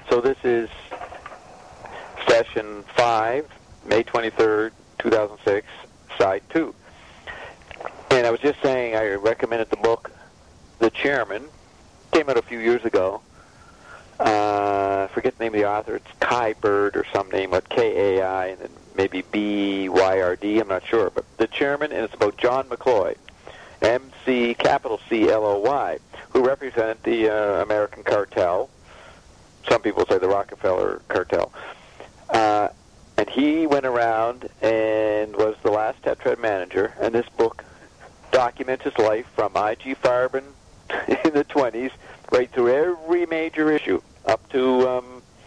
So this is session 5, May 23rd, 2006, side 2. And I was just saying I recommended the book, The Chairman. Came out a few years ago. I forget the name of the author. It's Kai Bird or some name, like Kai, and then maybe Byrd. I'm not sure. But The Chairman, and it's about John McCloy, McCloy, who represented the American cartel. Some people say the Rockefeller cartel. And he went around and was the last Tetrad manager, and this book documents his life from I.G. Farben in the 20s right through every major issue up to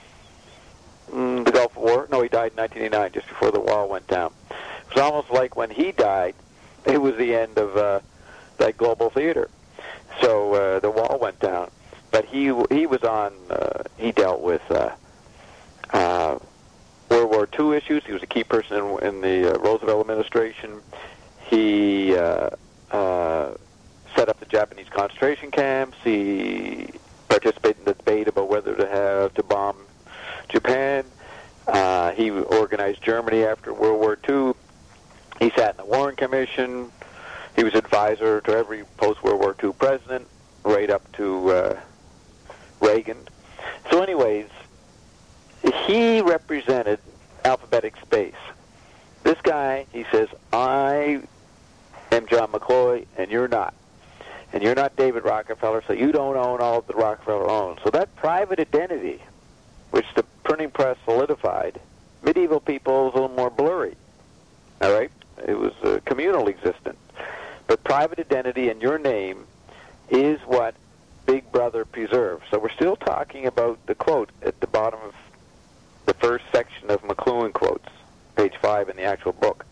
the Gulf War. No, he died in 1989, just before the wall went down. It was almost like when he died, it was the end of that global theater. So the wall went down. But he was on, he dealt with World War II issues. He was a key person in the Roosevelt administration. He set up the Japanese concentration camps. He participated in the debate about whether to bomb Japan. He organized Germany after World War II. He sat in the Warren Commission. He was advisor to every post-World War II president, right up to Reagan. So anyways, he represented alphabetic space. This guy, he says, I am John McCloy, and you're not. And you're not David Rockefeller, so you don't own all that Rockefeller owns. So that private identity, which the printing press solidified, medieval people is a little more blurry. All right? It was communal existence. But private identity and your name is what Big Brother preserves. So we're still talking about the quote at the bottom of the first section of McLuhan quotes, page 5 in the actual book.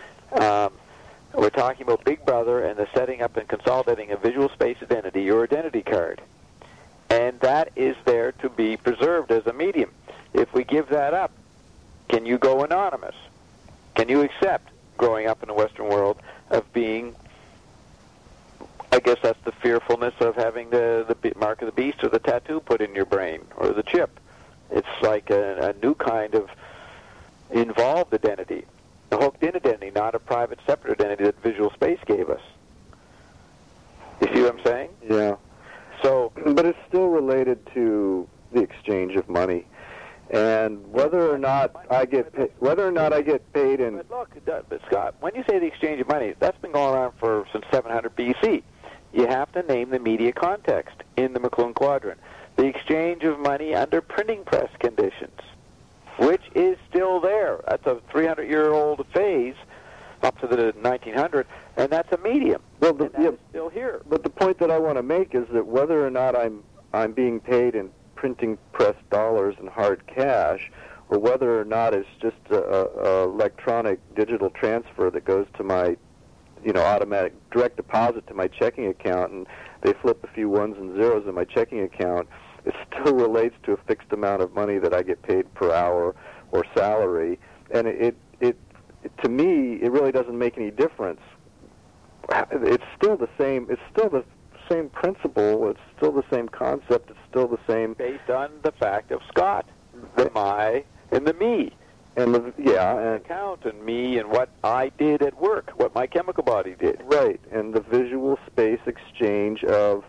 We're talking about Big Brother and the setting up and consolidating a visual space identity, your identity card. And that is there to be preserved as a medium. If we give that up, can you go anonymous? Can you accept growing up in the Western world of being, I guess that's the fearfulness of having the mark of the beast or the tattoo put in your brain or the chip. It's like a new kind of involved identity, a hooked-in identity, not a private, separate identity that visual space gave us. You see what I'm saying? Yeah. So, but it's still related to the exchange of money, and whether or not I get paid in. But look, Scott, when you say the exchange of money, that's been going on since 700 BC. You have to name the media context in the McLuhan Quadrant. The exchange of money under printing press conditions, which is still there. That's a 300-year-old phase up to the 1900, and that's a medium. Well, It's still here. But the point that I want to make is that whether or not I'm being paid in printing press dollars and hard cash, or whether or not it's just a electronic digital transfer that goes to my, automatic direct deposit to my checking account, and they flip a few ones and zeros in my checking account, it still relates to a fixed amount of money that I get paid per hour or salary, and it to me it really doesn't make any difference. It's still the same. It's still the same principle. It's still the same concept. It's still the same. Based on the fact of Scott, the my and the me. And and account and me and what I did at work, what my chemical body did. Right, and the visual space exchange of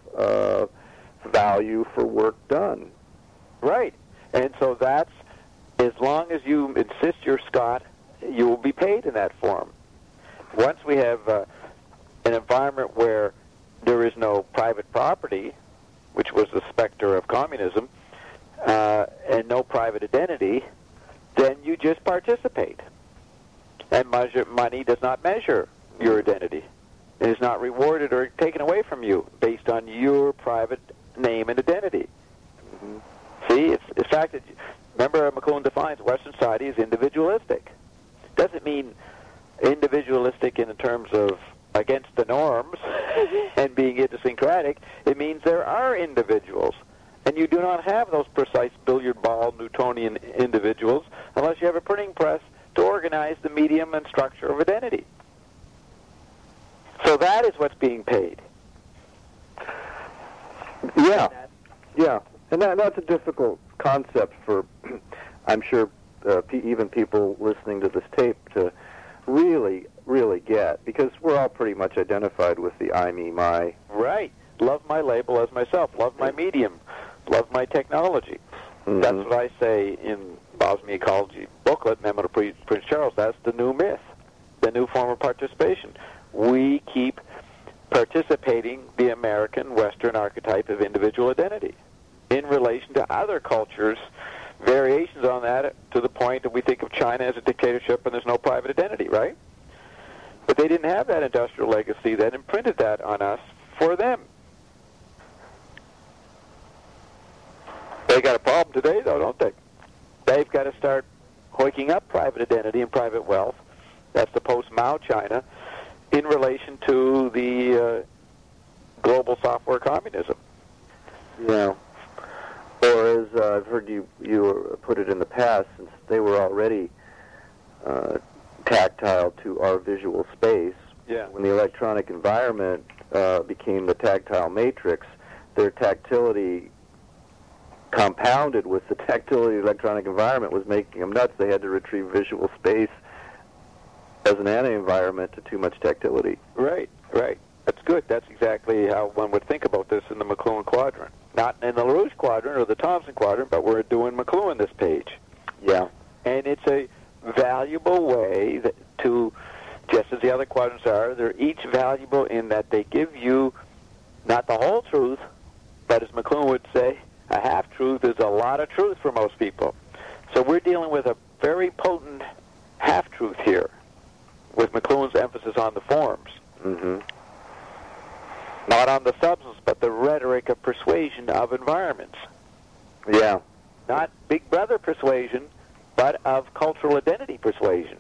value for work done. Right, and so that's, as long as you insist you're Scott, you will be paid in that form. Once we have an environment where there is no private property, which was the specter of communism, and no private identity, then you just participate. And money does not measure your identity. It is not rewarded or taken away from you based on your private name and identity. Mm-hmm. See, it's the fact that, remember McLuhan defines Western society as individualistic. Doesn't mean individualistic in terms of against the norms and being idiosyncratic. It means there are individuals. And you do not have those precise billiard ball Newtonian individuals unless you have a printing press to organize the medium and structure of identity. So that is what's being paid. Yeah, and that's a difficult concept for, I'm sure, even people listening to this tape to really, really get, because we're all pretty much identified with the I, me, my. Right. Love my label as myself. Love my medium. Love my technology. Mm-hmm. That's what I say in Bob's Me Ecology booklet, Memo to Prince Charles. That's the new myth, the new form of participation. We keep participating the American Western archetype of individual identity in relation to other cultures, variations on that, to the point that we think of China as a dictatorship and there's no private identity, right? But they didn't have that industrial legacy that imprinted that on us for them. They got a problem today, though, don't they? They've got to start hoiking up private identity and private wealth. That's the post-Mao China in relation to the global software communism. Yeah. Or as I've heard you put it in the past, since they were already tactile to our visual space, yeah. When the electronic environment became the tactile matrix, their tactility compounded with the tactility of the electronic environment was making them nuts. They had to retrieve visual space as an anti-environment to too much tactility. Right, right. That's good. That's exactly how one would think about this in the McLuhan quadrant. Not in the LaRouche quadrant or the Thomson quadrant, but we're doing McLuhan this page. Yeah. And it's a valuable way to, just as the other quadrants are, they're each valuable in that they give you not the whole truth, but as McLuhan would say, a half-truth is a lot of truth for most people. So we're dealing with a very potent half-truth here, with McLuhan's emphasis on the forms. Mm-hmm. Not on the substance, but the rhetoric of persuasion of environments. Yeah. Not Big Brother persuasion, but of cultural identity persuasion.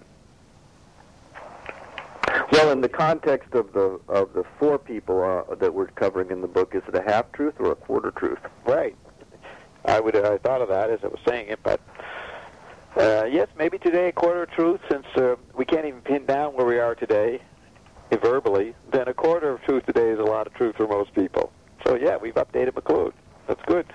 Well, in the context of the four people that we're covering in the book, is it a half-truth or a quarter-truth? Right. I thought of that as I was saying it, but yes, maybe today a quarter truth, since we can't even pin down where we are today verbally. Then a quarter of truth today is a lot of truth for most people. So yeah, we've updated McLuhan. That's good.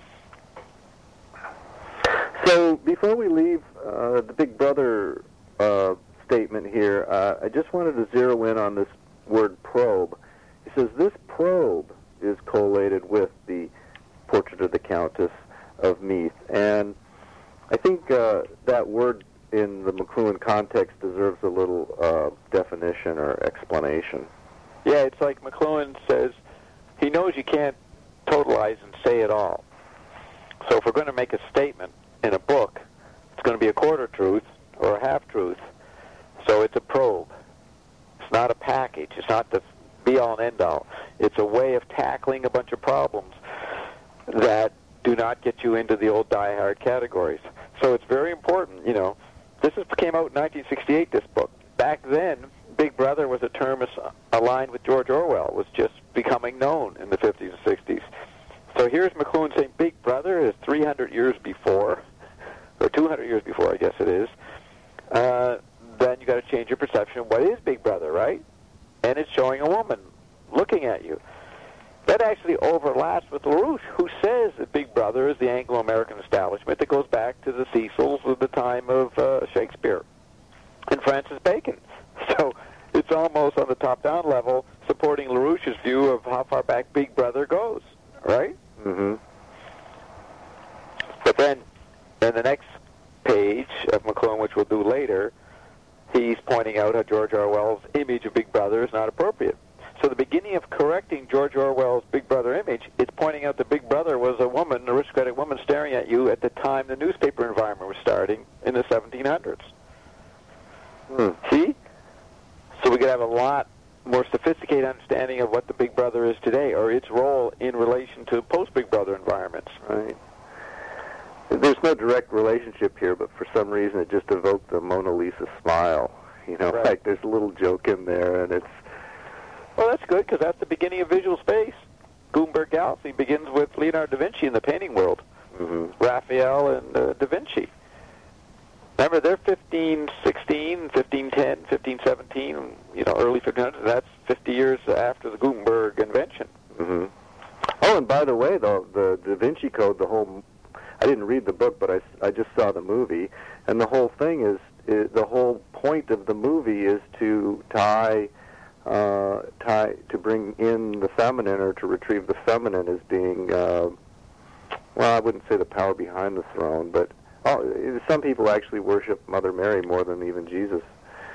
So before we leave the Big Brother statement here, I just wanted to zero in on this word probe. He says this probe is collated with the Portrait of the Countess of Meath, and I think that word in the McLuhan context deserves a little definition or explanation. Yeah, it's like McLuhan says, he knows you can't totalize and say it all. So if we're going to make a statement in a book, it's going to be a quarter truth or a half truth. So it's a probe. It's not a package. It's not the be-all and end-all. It's a way of tackling a bunch of problems that do not get you into the old die-hard categories. So it's very important, you know. This came out in 1968, this book. Back then, Big Brother was a term aligned with George Orwell. It was just becoming known in the 50s and 60s. So here's McLuhan saying Big Brother is 300 years before, or 200 years before, I guess it is. Then you got to change your perception of what is Big Brother, right? And it's showing a woman looking at you. That actually overlaps with LaRouche, who says that Big Brother is the Anglo-American establishment that goes back to the Cecils of the time of Shakespeare and Francis Bacon. So it's almost on the top-down level supporting LaRouche's view of how far back Big Brother goes, right? Mm-hmm. But then, in the next page of McLuhan, which we'll do later, he's pointing out how George Orwell's image of Big Brother is not appropriate. So the beginning of correcting George Orwell's Big Brother image, it's pointing out that Big Brother was a woman, an aristocratic woman, staring at you at the time the newspaper environment was starting in the 1700s. See? So we could have a lot more sophisticated understanding of what the Big Brother is today, or its role in relation to post-Big Brother environments. Right. There's no direct relationship here, but for some reason it just evoked the Mona Lisa smile. You know, right. Like there's a little joke in there, and it's... Well, that's good, because that's the beginning of visual space. Gutenberg Galaxy begins with Leonardo da Vinci in the painting world. Mm-hmm. Raphael and da Vinci. Remember, they're 1516, 1510, 1517, you know, early 1500s. That's 50 years after the Gutenberg invention. Mm-hmm. Oh, and by the way, the Da Vinci Code, I didn't read the book, but I just saw the movie, and the whole thing is the whole point of the movie is to to bring in the feminine, or to retrieve the feminine as being, well, I wouldn't say the power behind the throne, but some people actually worship Mother Mary more than even Jesus.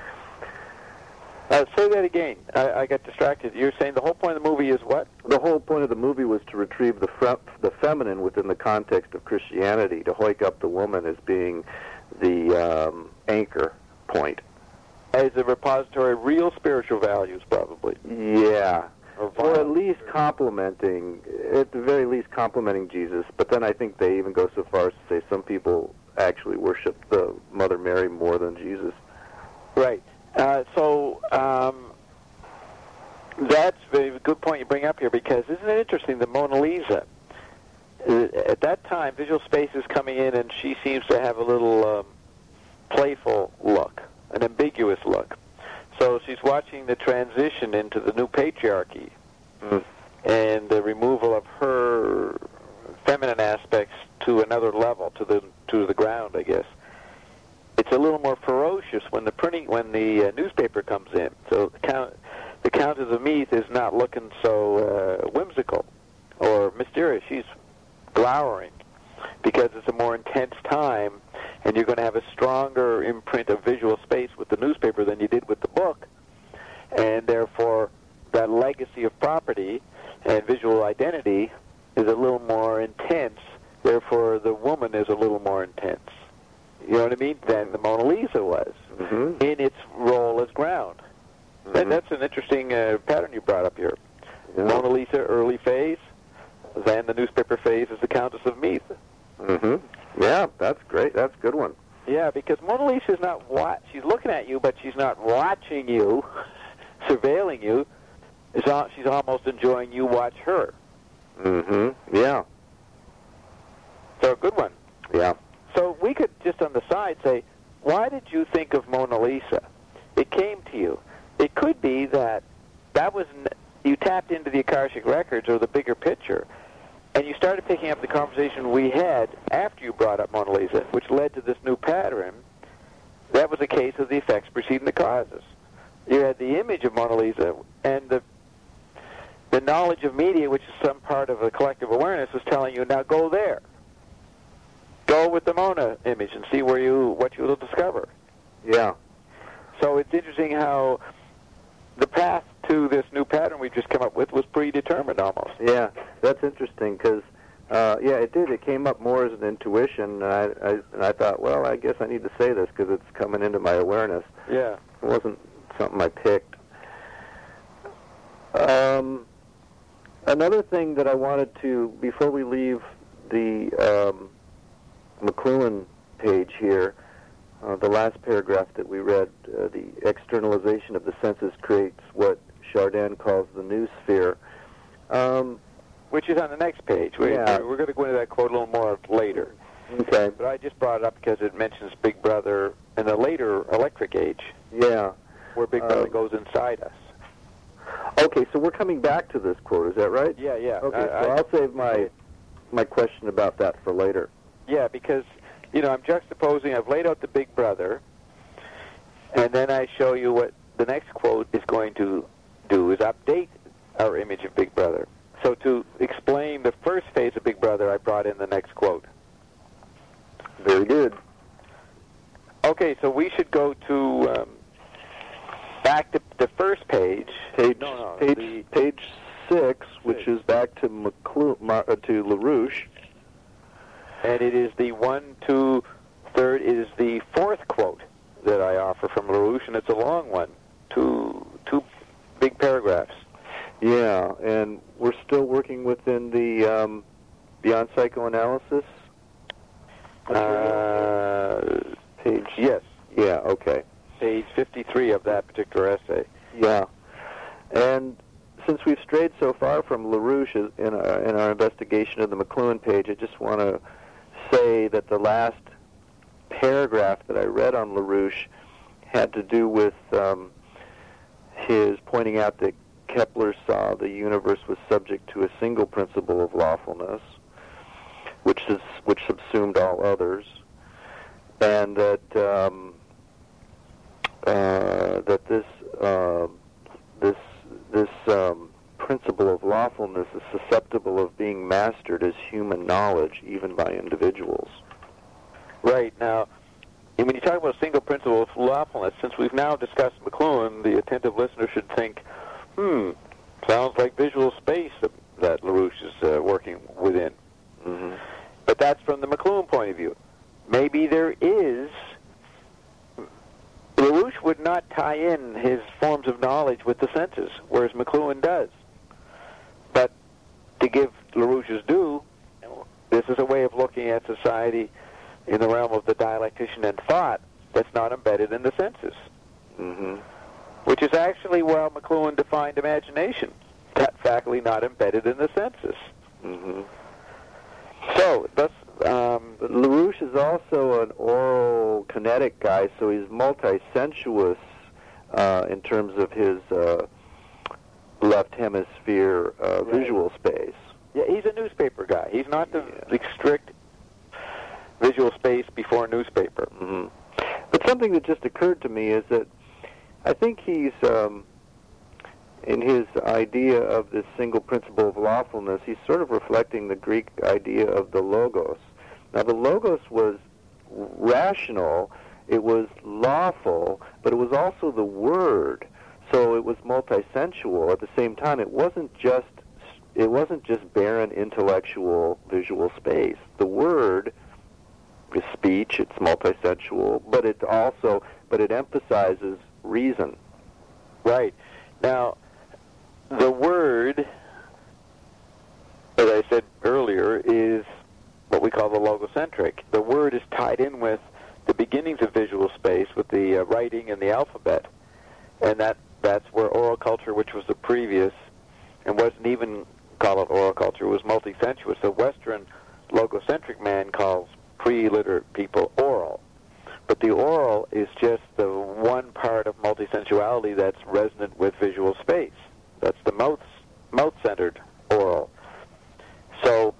Say that again. I got distracted. You're saying the whole point of the movie is what? The whole point of the movie was to retrieve the feminine within the context of Christianity, to hoik up the woman as being the anchor point. As a repository of real spiritual values, probably. Yeah. Or at least complimenting, at the very least complimenting Jesus. But then I think they even go so far as to say some people actually worship the Mother Mary more than Jesus. Right. So that's a very good point you bring up here, because isn't it interesting, the Mona Lisa, at that time, visual space is coming in, and she seems to have a little playful look, an ambiguous look. So she's watching the transition into the new patriarchy and the removal of her feminine aspects to another level, to the ground, I guess. It's a little more ferocious when the newspaper comes in. So the Countess of Meath is not looking so whimsical or mysterious. She's glowering because it's a more intense time, and you're going to have a stronger imprint of visual space with the newspaper than you did with the book, and therefore that legacy of property and visual identity is a little more intense. Therefore, the woman is a little more intense. You know what I mean? Than the Mona Lisa was in its role as ground. And that's an interesting pattern you brought up here. Yeah. Mona Lisa, early phase, then the newspaper phase is the Countess of Meath. Yeah, that's great. That's a good one. Yeah, because Mona Lisa is not she's looking at you, but she's not watching you, surveilling you. She's almost enjoying you watch her. Yeah. So a good one. Yeah. So we could just on the side say, why did you think of Mona Lisa? It came to you. It could be that was you tapped into the Akashic Records or the bigger picture, and you started picking up the conversation we had after you brought up Mona Lisa, which led to this new pattern. That was a case of the effects preceding the causes. You had the image of Mona Lisa, and the knowledge of media, which is some part of a collective awareness, was telling you, now go there. Go with the Mona image and see what you will discover. Yeah. So it's interesting how the path to this new pattern we've just come up with was predetermined almost. Yeah, that's interesting because, it did. It came up more as an intuition, and I thought, well, I guess I need to say this because it's coming into my awareness. Yeah. It wasn't something I picked. Another thing that I wanted to, before we leave the McLuhan page here, the last paragraph that we read, the externalization of the senses creates what Chardin calls the new sphere. Which is on the next page. We're going to go into that quote a little more later. Okay. But I just brought it up because it mentions Big Brother in the later electric age. Yeah. Where Big Brother goes inside us. Okay, so we're coming back to this quote, is that right? Yeah. Okay, so I'll save my question about that for later. Yeah, because, I'm juxtaposing, I've laid out the Big Brother, and then I show you what the next quote is going to do, is update our image of Big Brother. So to explain the first phase of Big Brother, I brought in the next quote. Very good. Okay, so we should go to back to the first page. Page 6, which is back to to LaRouche. And it is the 1, 2, 3rd is the fourth quote that I offer from LaRouche, and it's a long one, two big paragraphs. Yeah, and we're still working within the Beyond Psychoanalysis page. Yes. Yeah. Okay. Page 53 of that particular essay. Yeah, and since we've strayed so far from LaRouche in our investigation of the McLuhan page, I just want to say that the last paragraph that I read on LaRouche had to do with his pointing out that Kepler saw the universe was subject to a single principle of lawfulness. which subsumed all others, and that this principle of lawfulness is susceptible of being mastered as human knowledge, even by individuals. Right. Now, when you talk about a single principle of lawfulness, since we've now discussed McLuhan, the attentive listener should think, sounds like visual space that LaRouche is working within. Mm-hmm. But that's from the McLuhan point of view. Maybe there is. LaRouche would not tie in his forms of knowledge with the senses, whereas McLuhan does. But to give LaRouche's due, this is a way of looking at society in the realm of the dialectician and thought that's not embedded in the senses. Mm-hmm. Which is actually how McLuhan defined imagination, that faculty not embedded in the senses. Mm-hmm. So, thus, but LaRouche is also an oral kinetic guy, so he's multi-sensuous in terms of his left hemisphere visual space. Yeah, he's a newspaper guy. He's not the strict visual space before newspaper. Mm-hmm. But something that just occurred to me is that I think he's, in his idea of this single principle of lawfulness, he's sort of reflecting the Greek idea of the logos. Now, the logos was rational, it was lawful, but it was also the word. So it was multisensual at the same time. It wasn't just barren intellectual visual space. The word is speech, it's multisensual, but it emphasizes reason. Right. Now, the word, as I said earlier, is what we call the logocentric. The word is tied in with the beginnings of visual space, with the writing and the alphabet. And that's where oral culture, which was the previous, and wasn't even call it oral culture, was multisensuous. The Western logocentric man calls pre-literate people oral. But the oral is just the one part of multisensuality that's resonant with visual space. That's the mouth-centered oral. So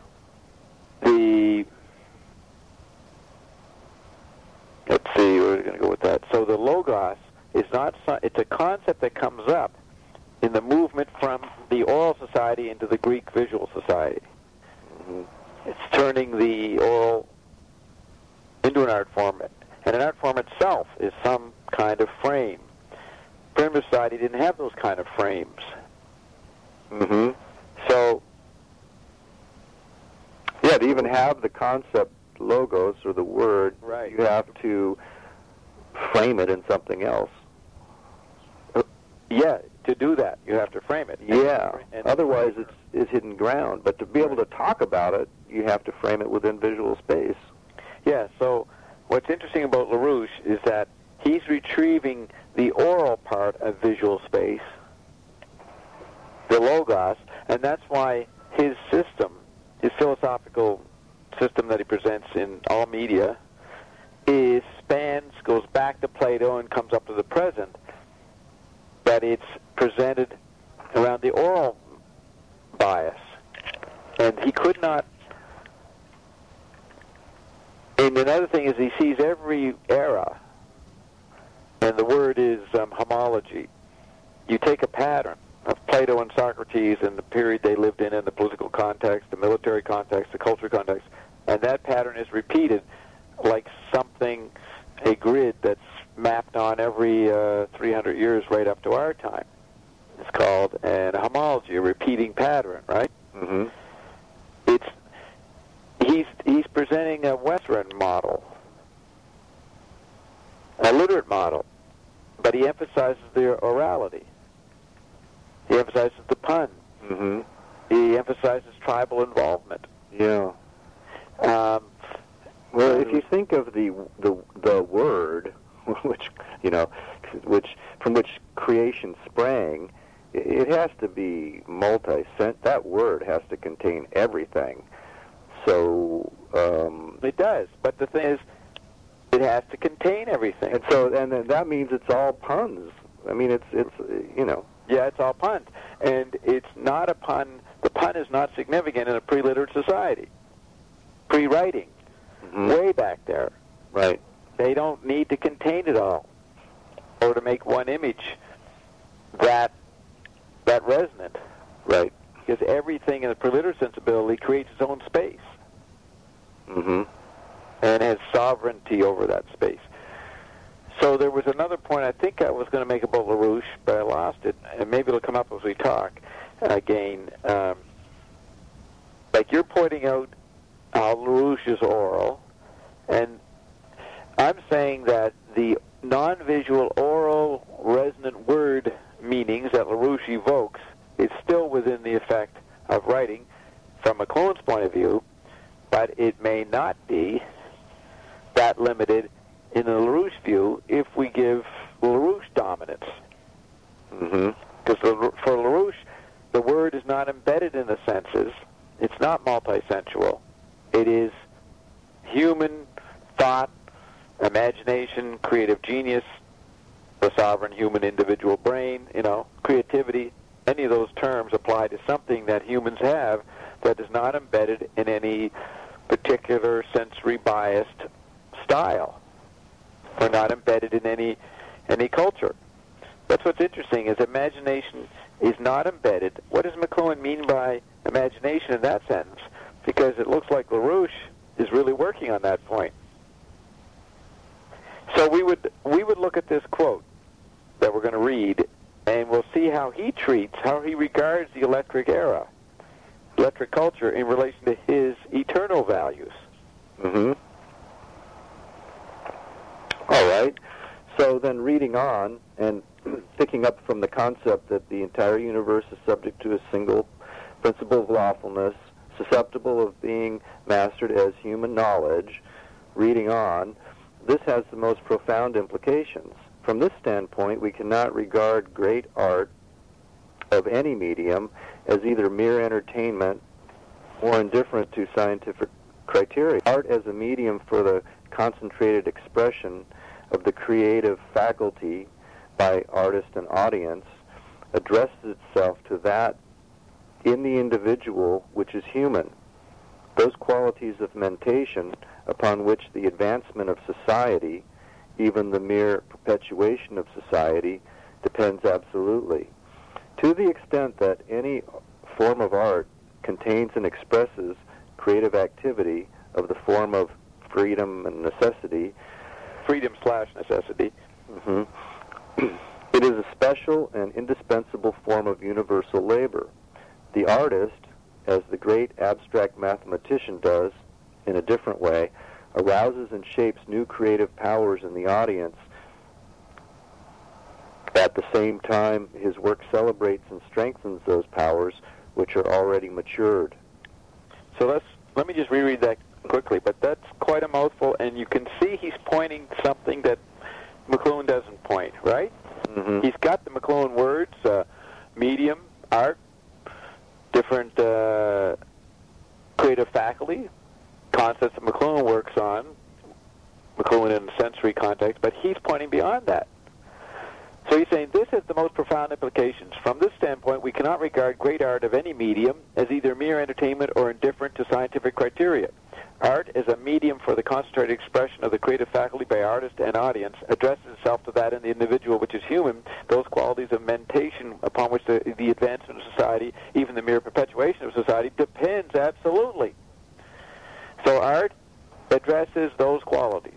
let's see, where are we going to go with that? So the logos is not, it's a concept that comes up in the movement from the oral society into the Greek visual society. Mm-hmm. It's turning the oral into an art form, and an art form itself is some kind of frame. Primitive society didn't have those kind of frames. Mm-hmm. So, yeah, to even have the concept logos or the word, right, you have to frame it in something else. Yeah, to do that, you have to frame it. Yeah, otherwise it's hidden ground. But to be able to talk about it, you have to frame it within visual space. Yeah, so what's interesting about LaRouche is that he's retrieving the oral part of visual space, the logos, and that's why his system, his philosophical system that he presents in all media, goes back to Plato and comes up to the present, but it's presented around the oral bias. And he could not... And another thing is he sees every era, and the word is homology. You take a pattern of Plato and Socrates and the period they lived in the political context, the military context, the cultural context, and that pattern is repeated like something, a grid that's mapped on every 300 years right up to our time. It's called a homology, a repeating pattern, right? Mm-hmm. He's presenting a Western model, a literate model, but he emphasizes the orality. He emphasizes the pun. Mm-hmm. He emphasizes tribal involvement. Yeah. Well, if you think of the word, from which creation sprang, it has to be that word has to contain everything. So it does, but the thing is, it has to contain everything. And then that means it's all puns. I mean, it's Yeah, it's all puns, and it's not a pun. The pun is not significant in a pre-literate society. pre-writing, way back there. Right. They don't need to contain it all, or to make one image that resonant. Right. Because everything in the preliterate sensibility creates its own space. Mm-hmm. And has sovereignty over that space. So there was another point I think I was going to make about LaRouche, but I lost it, and maybe it'll come up as we talk again. Like you're pointing out how LaRouche is oral, and I'm saying that the non-visual oral resonant word meanings that LaRouche evokes is still within the effect of writing from McLuhan's point of view, but it may not be that limited in the LaRouche view if we give LaRouche dominance. Because for LaRouche, the word is not embedded in the senses. It's not multisensual. It is human thought, imagination, creative genius, the sovereign human individual brain, creativity. Any of those terms apply to something that humans have that is not embedded in any particular sensory-biased style, or not embedded in any culture. That's what's interesting, is imagination is not embedded. What does McLuhan mean by imagination in that sentence? Because it looks like LaRouche is really working on that point. So we would look at this quote that we're going to read, and we'll see how he regards the electric era, electric culture, in relation to his eternal values. All right. So then reading on and picking up from the concept that the entire universe is subject to a single principle of lawfulness, susceptible of being mastered as human knowledge, reading on, this has the most profound implications. From this standpoint, we cannot regard great art of any medium as either mere entertainment or indifferent to scientific criteria. Art as a medium for the concentrated expression of the creative faculty by artist and audience addresses itself to that in the individual which is human. Those qualities of mentation upon which the advancement of society, even the mere perpetuation of society, depends absolutely. To the extent that any form of art contains and expresses creative activity of the form of freedom and necessity, freedom/necessity, it is a special and indispensable form of universal labor. The artist, as the great abstract mathematician does in a different way, arouses and shapes new creative powers in the audience. At the same time, his work celebrates and strengthens those powers which are already matured. So let me just reread that quickly, but that's quite a mouthful, and you can see he's pointing to something that McLuhan doesn't point, right? He's got the McLuhan words, medium, art, different creative faculty, concepts that McLuhan works on, McLuhan in a sensory context, but he's pointing beyond that. So he's saying this has the most profound implications. From this standpoint, we cannot regard great art of any medium as either mere entertainment or indifferent to scientific criteria. Art is a medium for the concentrated expression of the creative faculty by artist and audience, addresses itself to that in the individual which is human, those qualities of mentation upon which the advancement of society, even the mere perpetuation of society, depends absolutely. So art addresses those qualities.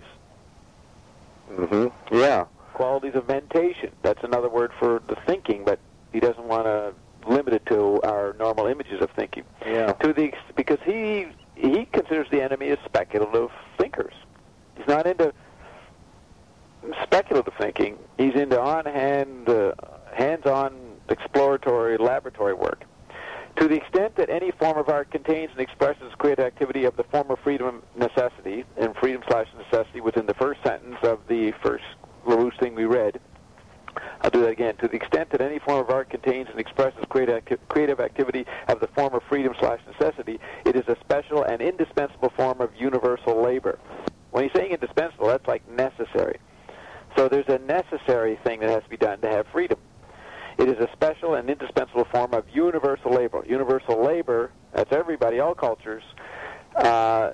Yeah. Qualities of mentation. That's another word for the thinking, but he doesn't want to limit it to our normal images of thinking. Yeah. Because he considers the enemy as speculative thinkers. He's not into speculative thinking. He's into hands-on exploratory laboratory work. To the extent that any form of art contains and expresses creative activity of the form of freedom necessity, and freedom/necessity within the first sentence of the first LaRouche thing we read, I'll do that again. To the extent that any form of art contains and expresses creative activity of the form of freedom/necessity, it is a special and indispensable form of universal labor. When he's saying indispensable, that's like necessary. So there's a necessary thing that has to be done to have freedom. It is a special and indispensable form of universal labor. Universal labor, that's everybody, all cultures,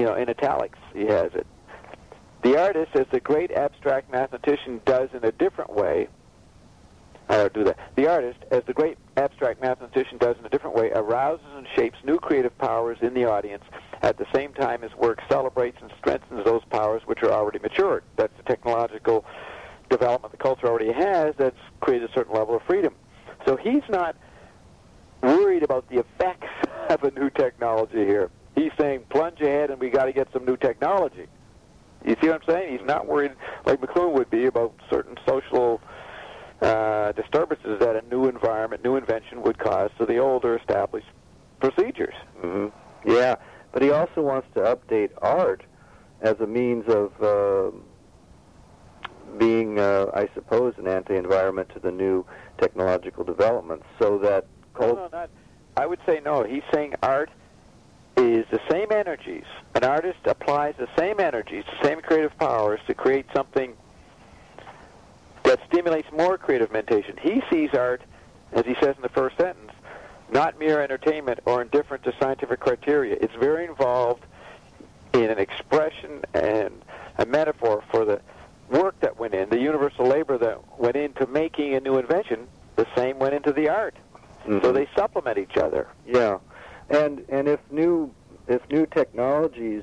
in italics he has it. The artist, as the great abstract mathematician does in a different way, the artist, as the great abstract mathematician does in a different way, arouses and shapes new creative powers in the audience at the same time his work celebrates and strengthens those powers which are already matured. That's the technological development the culture already has that's created a certain level of freedom. So he's not worried about the effects of a new technology here. He's saying, plunge ahead and we got to get some new technology. You see what I'm saying? He's not worried like McLuhan would be about certain social disturbances that a new environment, new invention would cause to the older established procedures. Mm-hmm. Yeah, but he also wants to update art as a means of being, I suppose, an anti-environment to the new technological developments, so that... I would say no. He's saying art is the same energies. An artist applies the same energies, the same creative powers to create something that stimulates more creative mentation. He sees art, as he says in the first sentence, not mere entertainment or indifferent to scientific criteria. It's very involved in an expression and a metaphor for the work that went in, the universal labor that went into making a new invention. The same went into the art. Mm-hmm. So they supplement each other. Yeah, and if new technologies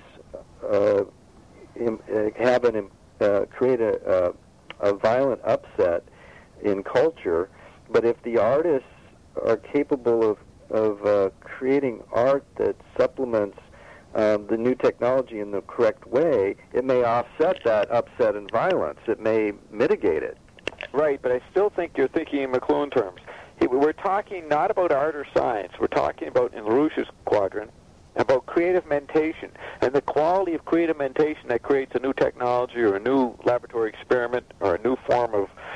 create a violent upset in culture, but if the artists are capable of creating art that supplements the new technology in the correct way, it may offset that upset and violence. It may mitigate it. Right, but I still think you're thinking in McLuhan terms. We're talking not about art or science. We're talking about, in LaRouche's quadrant, about creative mentation and the quality of creative mentation that creates a new technology or a new laboratory experiment or a new form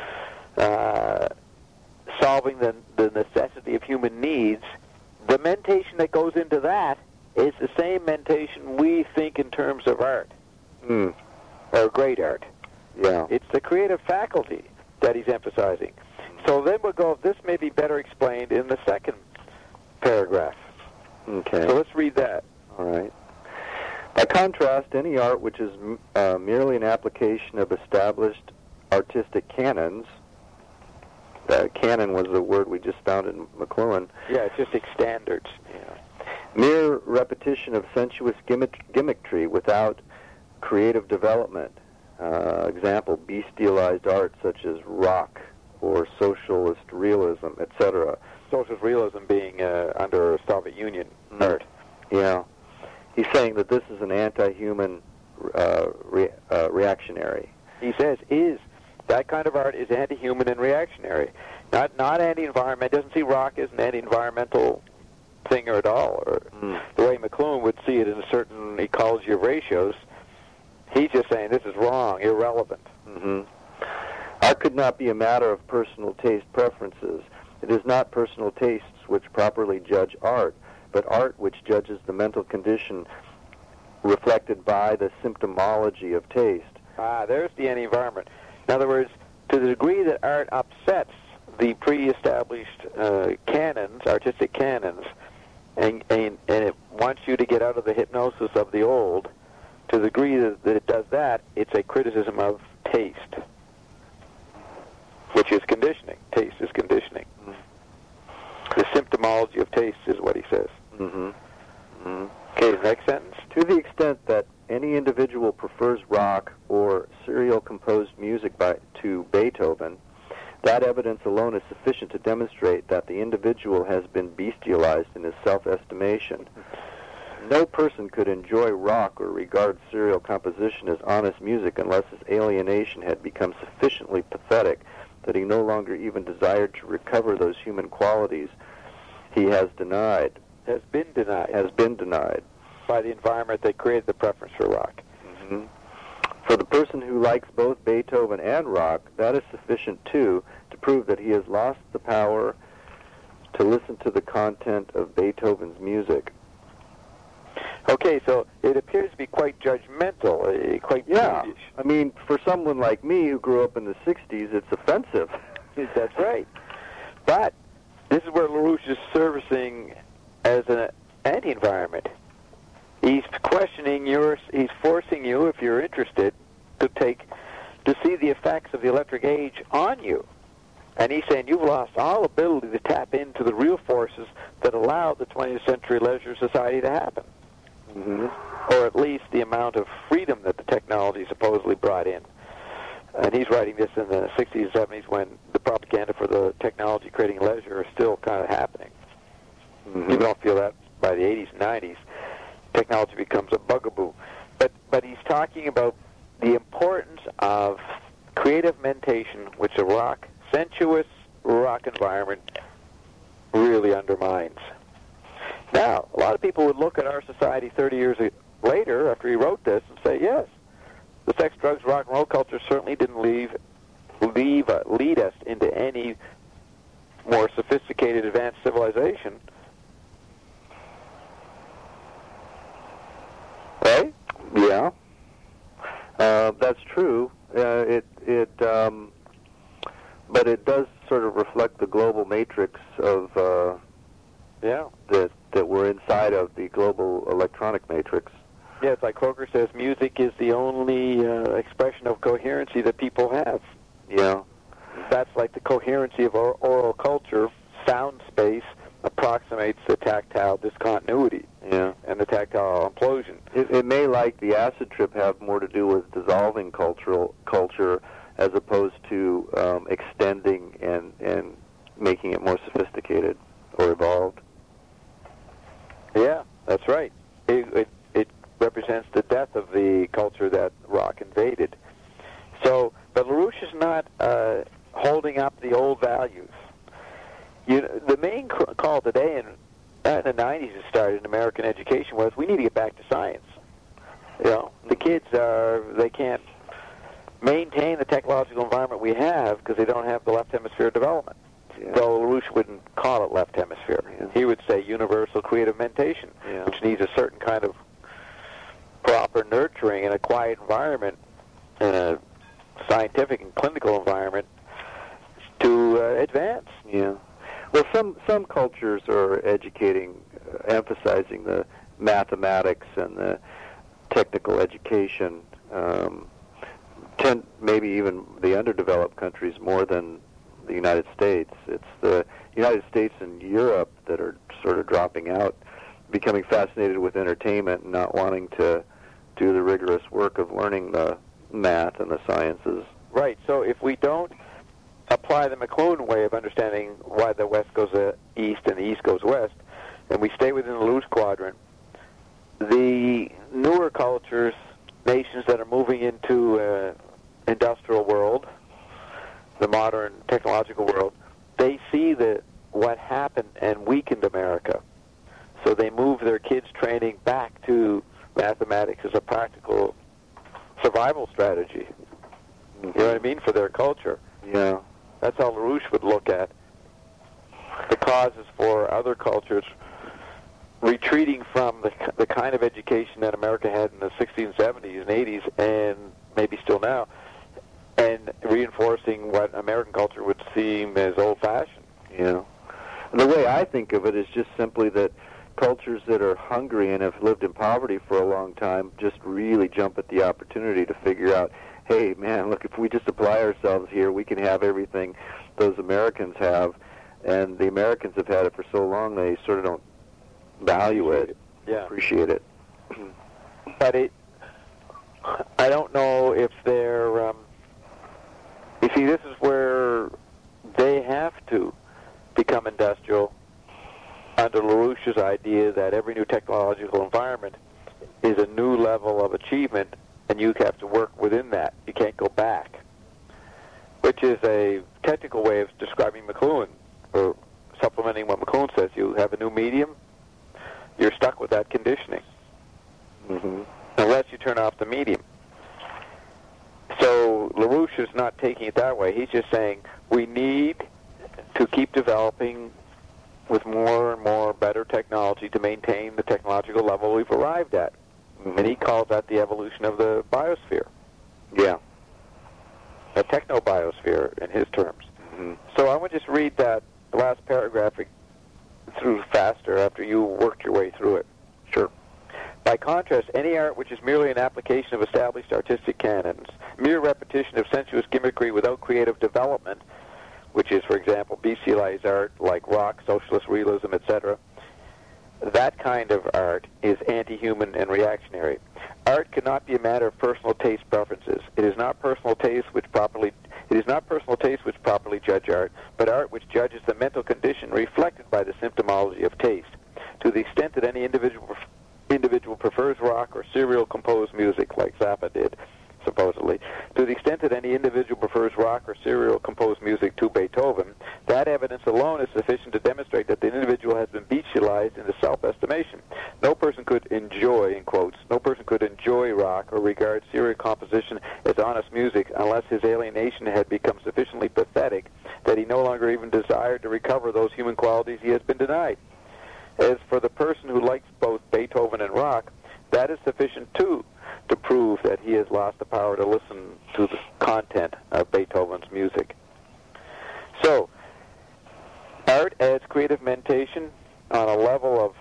of solving the necessity of human needs. The mentation that goes into that is the same mentation we think in terms of art or great art. Yeah, it's the creative faculty that he's emphasizing. So then we'll go, this may be better explained in the second paragraph. Okay. So let's read that. All right. By contrast, any art which is merely an application of established artistic canons, canon was the word we just found in McLuhan. Yeah, artistic standards. Yeah. Mere repetition of sensuous gimmickry without creative development. Example, bestialized art such as rock or socialist realism, etc. Socialist realism being under Soviet Union art. Yeah. He's saying that this is an anti-human reactionary. He says that kind of art is anti-human and reactionary. Not anti-environment. Doesn't see rock as an anti-environmental thing at all. Or the way McLuhan would see it in a certain ecology of ratios. He's just saying this is wrong, irrelevant. Mm-hmm. Art could not be a matter of personal taste preferences. It is not personal tastes which properly judge art, but art which judges the mental condition reflected by the symptomology of taste. There's the anti-environment. In other words, to the degree that art upsets the pre-established canons, artistic canons, and it wants you to get out of the hypnosis of the old, to the degree that it does that, it's a criticism of taste, which is conditioning. Taste is conditioning. The symptomology of taste is what he says. Mm-hmm. Mm-hmm. Okay, the next sentence. To the extent that any individual prefers rock or serial-composed music to Beethoven, that evidence alone is sufficient to demonstrate that the individual has been bestialized in his self-estimation. No person could enjoy rock or regard serial composition as honest music unless his alienation had become sufficiently pathetic that he no longer even desired to recover those human qualities he has denied. Has been denied. Has been denied. By the environment that created the preference for rock. Mm-hmm. For the person who likes both Beethoven and rock, that is sufficient, too, to prove that he has lost the power to listen to the content of Beethoven's music. Okay, so it appears to be quite judgmental, quite brutish. I mean, for someone like me who grew up in the 60s, it's offensive. That's right. But this is where LaRouche is servicing as an anti-environment. He's questioning your he's forcing you, if you're interested, to see the effects of the electric age on you. And he's saying you've lost all ability to tap into the real forces that allowed the 20th century leisure society to happen. Mm-hmm. Or at least the amount of freedom that the technology supposedly brought in. And he's writing this in the 60s and 70s when the propaganda for the technology creating leisure is still kind of happening. Mm-hmm. You don't feel that by the 80s and 90s. Technology becomes a bugaboo. But he's talking about the importance of creative mentation, which a sensuous rock environment really undermines. Now, a lot of people would look at our society 30 years later, after he wrote this, and say, yes, the sex, drugs, rock and roll culture certainly didn't lead us into any more sophisticated, advanced civilization. Right? Yeah, that's true. But it does sort of reflect the global matrix of that we're inside of, the global electronic matrix. Yeah, it's like Croker says, music is the only expression of coherency that people have. Yeah. That's like the coherency of our oral culture. Sound space approximates the tactile discontinuity. Yeah. And the tactile implosion. It may, like the acid trip, have more to do with dissolving culture as opposed to extending and making it more sophisticated or evolved. Yeah, that's right. It represents the death of the culture that rock invaded. So, but LaRouche is not holding up the old values. The main call today, and in the 90s it started in American education, was we need to get back to science. The kids they can't maintain the technological environment we have because they don't have the left hemisphere development. Yeah. Though LaRouche wouldn't call it left hemisphere. Yeah. He would say universal creative mentation, yeah. which needs a certain kind of proper nurturing in a quiet environment, in a scientific and clinical environment to advance. Yeah. Well, some cultures are educating, emphasizing the mathematics and the technical education, maybe even the underdeveloped countries more than the United States. It's the United States and Europe that are sort of dropping out, becoming fascinated with entertainment and not wanting to do the rigorous work of learning the math and the sciences. Right. So if we don't apply the McLuhan way of understanding why the West goes east and the East goes west, and we stay within the loose quadrant, the newer cultures, nations that are moving into industrial world, the modern technological world, they see what happened and weakened America. So they move their kids' training back to mathematics as a practical survival strategy. You know what I mean? For their culture. Yeah. That's how LaRouche would look at the causes for other cultures retreating from the kind of education that America had in the 60s and 70s and 80s, and maybe still now, and reinforcing what American culture would seem as old-fashioned. Yeah. And the way I think of it is just simply that cultures that are hungry and have lived in poverty for a long time just really jump at the opportunity to figure out, hey, man, look, if we just apply ourselves here, we can have everything those Americans have. And the Americans have had it for so long, they sort of don't value it, appreciate it. But I don't know if they're, you see, this is where they have to become industrial under LaRouche's idea that every new technological environment is a new level of achievement, and you have to work within that. You can't go back, which is a technical way of describing McLuhan, or supplementing what McLuhan says. You have a new medium, you're stuck with that conditioning, unless you turn off the medium. So LaRouche is not taking it that way. He's just saying we need to keep developing with more and more better technology to maintain the technological level we've arrived at. And he calls that the evolution of the biosphere. Yeah. A techno-biosphere in his terms. So I want to just read that last paragraph through faster after you worked your way through it. Sure. By contrast, any art which is merely an application of established artistic canons, mere repetition of sensuous gimmickry without creative development, which is, for example, bestialized art like rock, socialist realism, etc., that kind of art is anti-human and reactionary. Art cannot be a matter of personal taste preferences. It is not personal taste which properly judge art, but art which judges the mental condition reflected by the symptomology of taste. To the extent that any individual prefers rock or serial composed music, like Zappa did, supposedly, to the extent that any individual prefers rock or serial composed music to Beethoven, that evidence alone is sufficient to demonstrate that the individual has been bestialized into self-estimation. No person could enjoy, in quotes, no person could enjoy rock or regard serial composition as honest music unless his alienation had become sufficiently pathetic that he no longer even desired to recover those human qualities he has been denied. As for the person who likes both Beethoven and rock, that is sufficient too to prove that he has lost the power to listen to the content of Beethoven's music. So, art adds creative mentation on a level of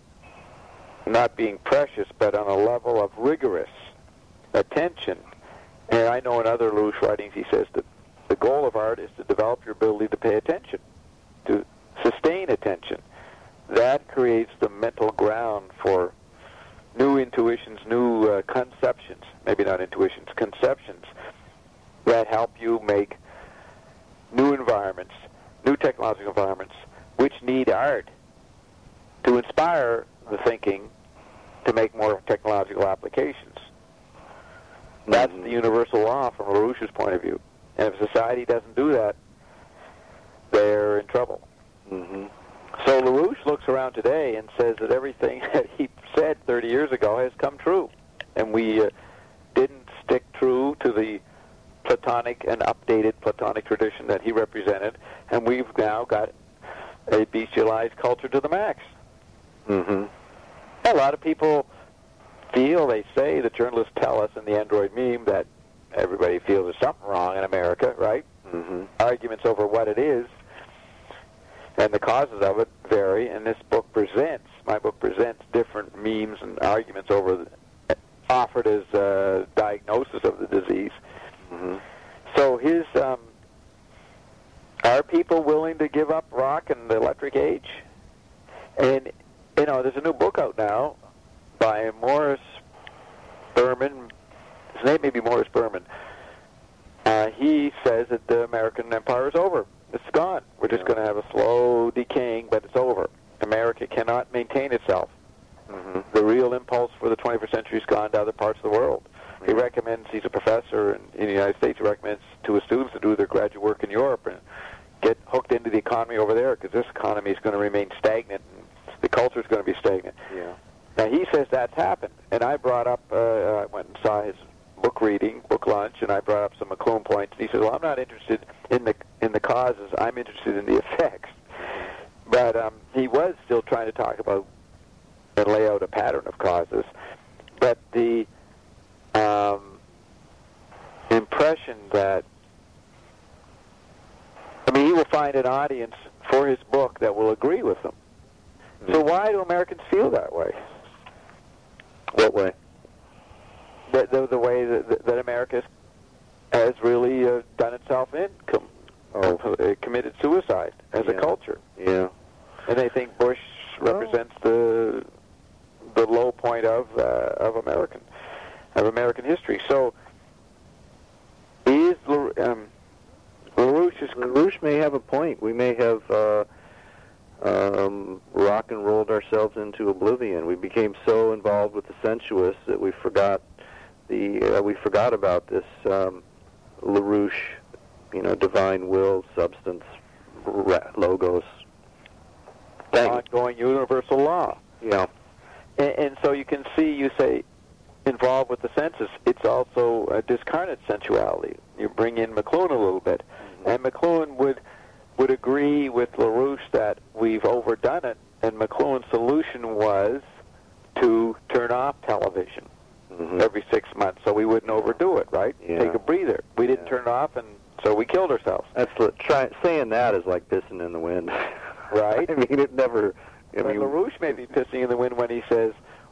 not being precious, but on a level of rigorous attention. And I know in other LaRouche writings he says that the goal of art is to develop your ability to pay attention, to sustain attention. That creates the mental ground for new intuitions, new conceptions, maybe not intuitions, conceptions that help you make new environments, new technological environments, which need art to inspire the thinking to make more technological applications. That's the universal law from LaRouche's point of view. And if society doesn't do that, they're in trouble. So LaRouche looks around today and says that everything that he said 30 years ago has come true. And we didn't stick true to the Platonic and updated Platonic tradition that he represented, and we've now got a bestialized culture to the max. A lot of people feel, they say, the journalists tell us in the Android meme that everybody feels there's something wrong in America, right? Arguments over what it is and the causes of it vary, and my book presents different memes and arguments offered as diagnosis of the disease. So are people willing to give up rock and the electric age? And, there's a new book out now by Morris Berman. His name may be Morris Berman. He says that the American empire is over. It's gone. We're just going to have a slow decaying, but it's over. America cannot maintain itself. The real impulse for the 21st century has gone to other parts of the world. He recommends, he's a professor in the United States, he recommends to his students to do their graduate work in Europe and get hooked into the economy over there, because this economy is going to remain stagnant and the culture is going to be stagnant. Now, he says that's happened, and I brought up, I went and saw his book lunch, and I brought up some McLuhan points, and he said, well, I'm not interested in the causes, I'm interested in the effects. But he was still trying to talk about and lay out a pattern of causes. But the impression that, he will find an audience for his book that will agree with him. So why do Americans feel that way? What way? The way that America has really done itself in, committed suicide as a culture. And they think Bush represents the low point of American history. So is LaRouche may have a point. We may have rock and rolled ourselves into oblivion. We became so involved with the sensuous that we forgot about this LaRouche, divine will, substance, logos thing. Ongoing universal law. And so you can see, you say, involved with the senses, it's also a discarnate sensuality. You bring in McLuhan a little bit. And McLuhan would agree with LaRouche that we've overdone it, and McLuhan's solution was to turn off television every 6 months so we wouldn't overdo it, right? Take a breather. We didn't turn it off, and so we killed ourselves. Saying that is like pissing in the wind. Right? It never... LaRouche may be pissing in the wind when he says,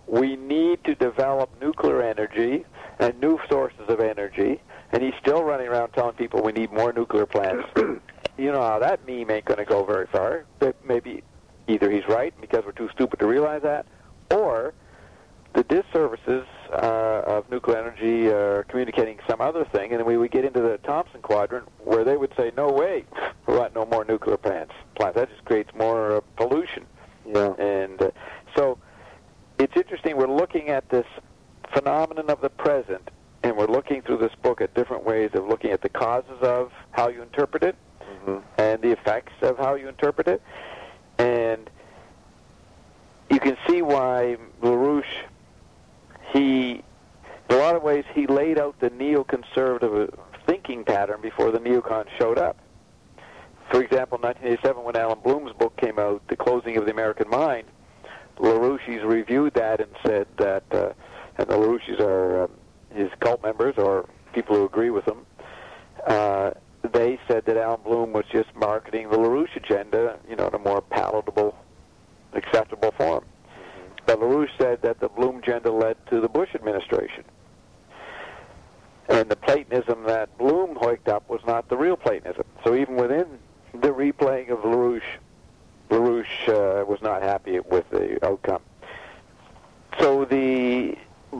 we need to develop nuclear energy and new sources of energy, and he's still running around telling people we need more nuclear plants. You know how that meme ain't going to go very far. But maybe either he's right because we're too stupid to realize that, or the disservices of nuclear energy are communicating some other thing, and then we would get into the Thompson quadrant where they would say, no way, we want no more nuclear plants. That just creates more pollution. Yeah. And so it's interesting. We're looking at this phenomenon of the present, and we're looking through this book at different ways of looking at the causes of how you interpret it, and the effects of how you interpret it. And you can see why LaRouche, in a lot of ways, he laid out the neoconservative thinking pattern before the neocons showed up. For example, in 1987, when Alan Bloom's book came out, The Closing of the American Mind, LaRouche's reviewed that and said that, and the LaRouches are his cult members or people who agree with him, they said that Alan Bloom was just marketing the LaRouche agenda, in a more palatable, acceptable form. But LaRouche said that the Bloom agenda led to the Bush administration. And the Platonism that Bloom hoiked up was not the real Platonism. So even within the replaying of LaRouche was not happy with the outcome. So a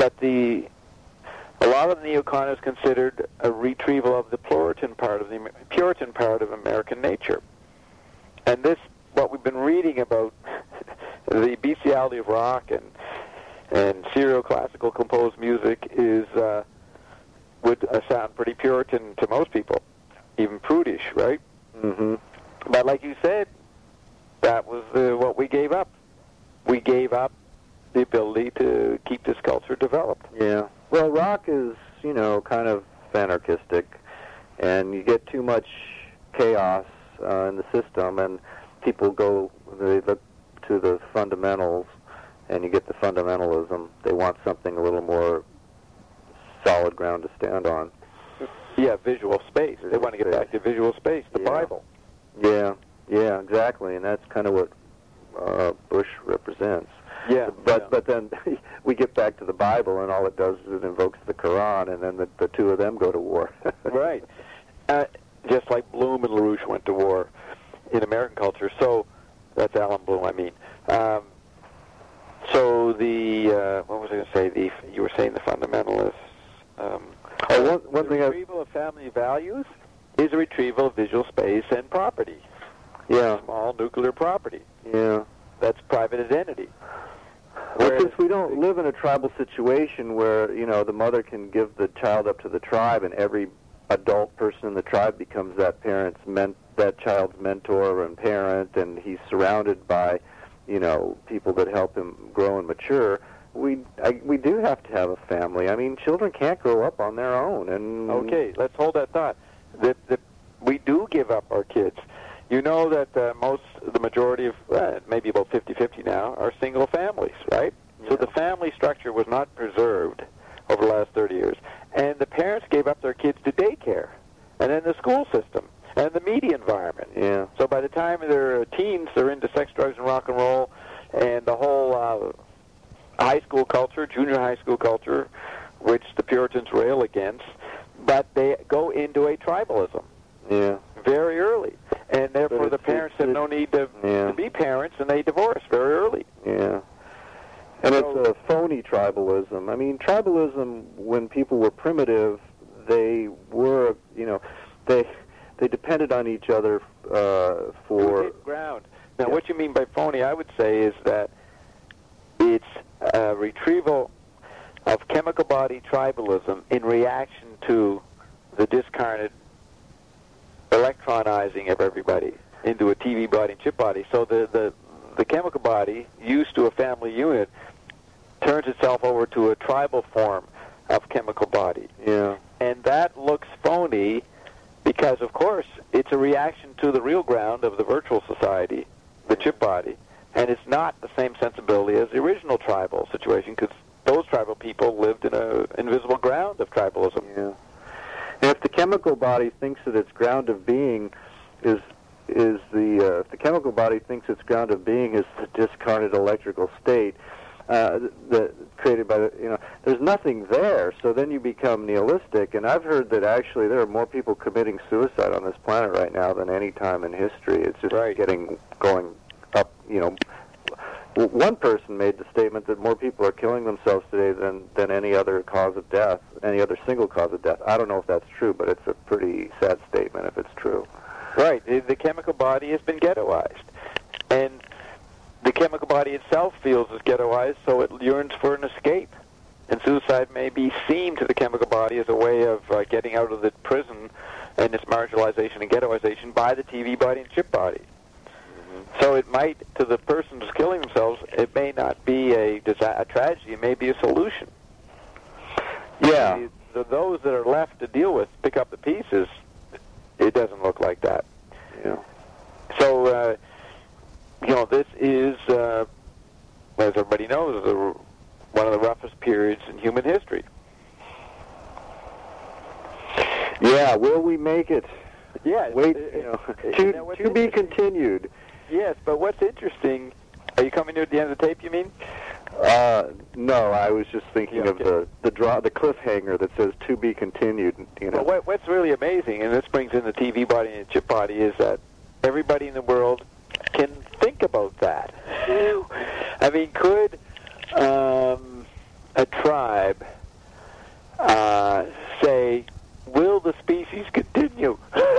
lot of the neocons considered a retrieval of the Puritan part of American nature. And this, what we've been reading about the bestiality of rock and serial classical composed music would sound pretty Puritan to most people, even prudish, right? Mm-hmm. But like you said, that was what we gave up. We gave up the ability to keep this culture developed. Yeah. Well, rock is, kind of anarchistic, and you get too much chaos in the system, and people they look to the fundamentals, and you get the fundamentalism. They want something a little more solid ground to stand on. Yeah, visual space. They want to get back to visual space, the Bible. Yeah, exactly, and that's kind of what Bush represents. Yeah, but then we get back to the Bible, and all it does is it invokes the Quran, and then the two of them go to war. Right. Just like Bloom and LaRouche went to war in American culture. So that's Alan Bloom, I mean. So what was I going to say? You were saying the fundamentalists. One thing. The retrieval of family values is a retrieval of visual space and property. Yeah. Small nuclear property. Yeah. That's private identity. Well, since we don't live in a tribal situation where, the mother can give the child up to the tribe and every adult person in the tribe becomes that child's mentor and parent, and he's surrounded by, people that help him grow and mature, we do have to have a family. I mean, children can't grow up on their own. And okay, let's hold that thought. That we do give up our kids. You know that the majority of, maybe about 50-50 now, are single families, right? Yeah. So the family structure was not preserved over the last 30 years. And the parents gave up their kids to daycare, and then the school system, and the media environment. Yeah. So by the time they're teens, they're into sex, drugs, and rock and roll, and the whole high school culture, junior high school culture, which the Puritans rail against, but they go into a tribalism. Yeah. Very early. And therefore the parents have no need to be parents, and they divorce very early. Yeah. And it's a phony tribalism. I mean, tribalism, when people were primitive, they were, they depended on each other for ground. Now, what you mean by phony, I would say, is that it's a retrieval of chemical body tribalism in reaction to the discarnate electronizing of everybody into a TV body and chip body. So the chemical body, used to a family unit, turns itself over to a tribal form of chemical body. Yeah. And that looks phony because, of course, it's a reaction to the real ground of the virtual society, the chip body, and it's not the same sensibility as the original tribal situation, because those tribal people lived in an invisible ground of tribalism. Yeah. And if the chemical body thinks that its ground of being is if the chemical body thinks its ground of being is the discarnate electrical state, created by there's nothing there. So then you become nihilistic. And I've heard that actually there are more people committing suicide on this planet right now than any time in history. It's just going up. One person made the statement that more people are killing themselves today than any other cause of death, any other single cause of death. I don't know if that's true, but it's a pretty sad statement if it's true. Right. The chemical body has been ghettoized. And the chemical body itself feels as ghettoized, so it yearns for an escape. And suicide may be seen to the chemical body as a way of getting out of the prison and its marginalization and ghettoization by the TV body and chip body. So it might, to the person who's killing themselves, it may not be a tragedy. It may be a solution. Yeah. Those that are left to deal with, pick up the pieces, it doesn't look like that. Yeah. So, this is, as everybody knows, one of the roughest periods in human history. Yeah, will we make it? Yeah. Wait, to be continued. Yes, but what's interesting, are you coming to the end of the tape, you mean? No, I was just thinking of the cliffhanger that says "to be continued." Well, what's really amazing, and this brings in the TV body and the chip body, is that everybody in the world can think about that. I mean, could a tribe say, "Will the species continue?"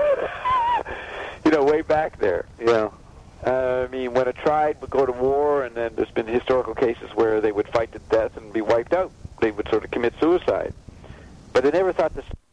Way back there. Yeah. I mean, when a tribe would go to war, and then there's been historical cases where they would fight to death and be wiped out, they would sort of commit suicide. But they never thought this